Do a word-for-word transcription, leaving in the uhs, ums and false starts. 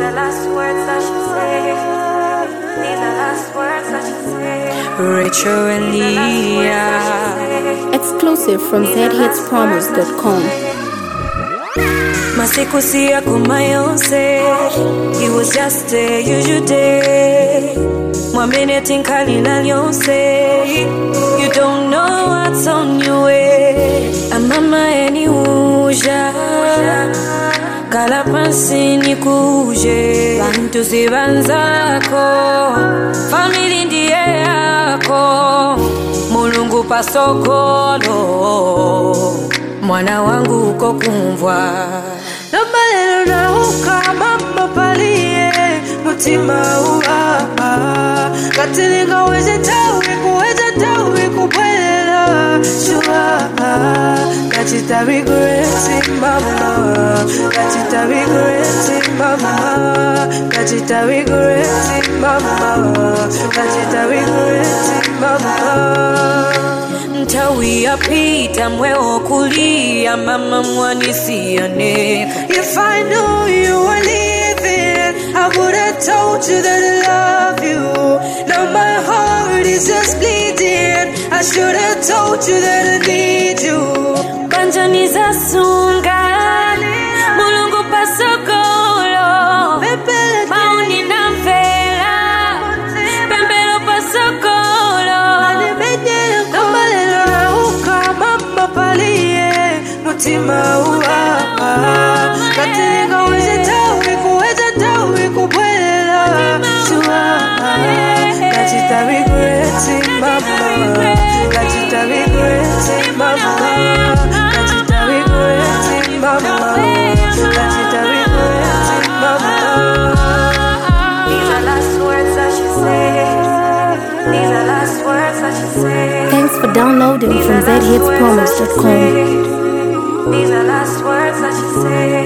are last words that she said. These are last words that she said. Rachel and Leah. Exclusive from z hits promos dot com. Masiku si yako mayonse. It was just a usual day. Mwamene tinkali na lyonse. You don't know what's on your way. Amama eni uja kala pansi nikuje. Bantu sibanzako family ndiye yako. Mulungu pasokolo mwana wangu uko kumvwa. Nabalelo na uka mama palie mutima uwa katilinga weze tawe kuweza tawe kupwelela shua kachita regreti mama kachita regreti mama kachita regreti mama kachita regreti mama Ntawi apita mweo kulia mama mwanisiane. If I knew you were leaving, I would have told you that I love you. Now my heart is just bleeding. I should have told you that I need you. Banjani za sunga Mulungu pasokolo mauni na mfela pembelo pasokolo Nabalelo na uka mama palie mutima uwa katilinga weze tawe kuweza tawe kupwelela shua kachita regreti mama kachita regreti mama kachita regreti mama kachita regreti mama. These are last words that she said. These are last words that she said. Thanks for downloading from z hits promos dot com. These are last words that she said.